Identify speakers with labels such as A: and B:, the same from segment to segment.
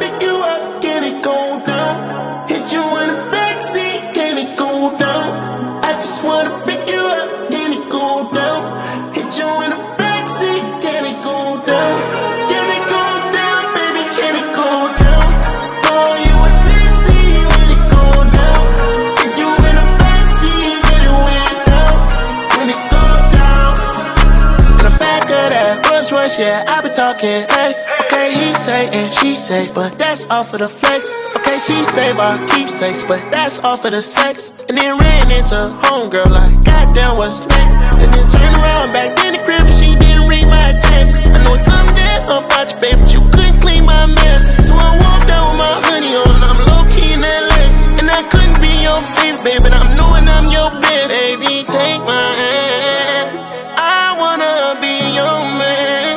A: pick you up, can it go down? Hit you in the backseat, can it go down? I just wanna pick you up, can it go down? Hit you in the backseat, can it go down? Can it go down, baby, can it go down? Boy, you a taxi when it go down. Hit you in the backseat, when it went down. When it go down. In the back of that Rolls-Royce, yeah, I be talking X. Okay, he say and she says, but that's all for the flex. Okay, she save our keepsakes, but that's all for the sex. And then ran into homegirl like, goddamn, what's next? And then turned around back in the crib, she didn't read my text. I know something there about you, baby, but you couldn't clean my mess. So I walked out with my honey on, I'm low-key in that Lex. And I couldn't be your favorite, baby, but I'm knowing I'm your best. Baby, take my hand, I wanna be your man.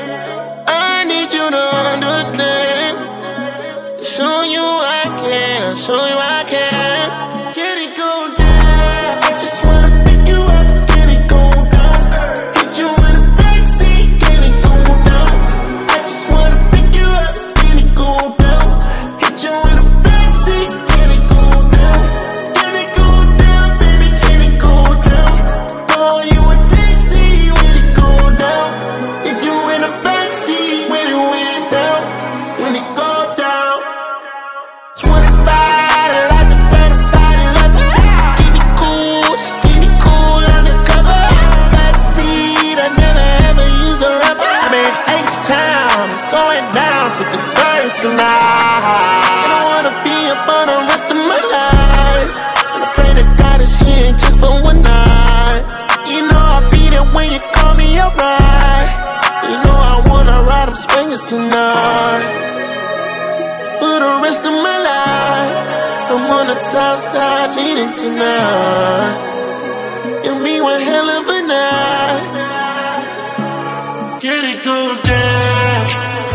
A: I need you to understand. Show you I can, show you I can. Can it go down? I just wanna pick you up, can it go down? Hit you in the backseat, can it go down? I just wanna pick you up, can it go down? Hit you in the backseat, can it go down? Can it go down, baby, can it go down? Oh, you a taxi when it go down. Hit you in the backseat when it went down. When it go down. 25, life is certified lover. Keep me cool, she keep me cool undercover. Backseat, I never ever used a rubber. I'm in H-Town, it's going down, sipping syrup tonight. I don't wanna be up for the rest of my life. And I pray to God is here just for one night. You know I'll be there when you call me up right. You know I wanna ride them swingers tonight. For the rest of my life, I'm on the south side leaning tonight. It'll be one hell of a night. Can it go down?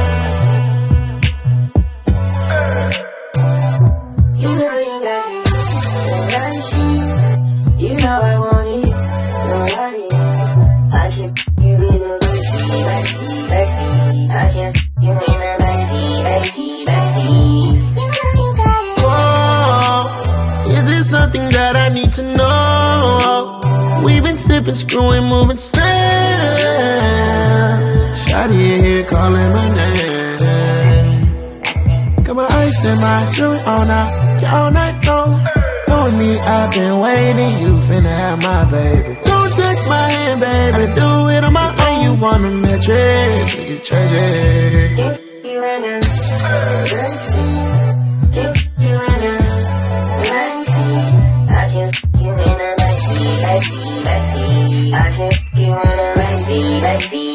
B: You know you got it, you know I want it, nobody. I can you in a backseat, I can you in a backseat.
A: Is it something that I need to know? We've been sipping, screwing, moving slow. Shawty here calling my name. Got my ice and my jewelry on out, all night long. Knowing me, I've been waiting. You finna have my baby. Don't touch my hand, baby. I do it on my own. You want a mattress, so you treasure.
B: You in a backseat, you in a backseat. I can you in a backseat. I can you in a backseat.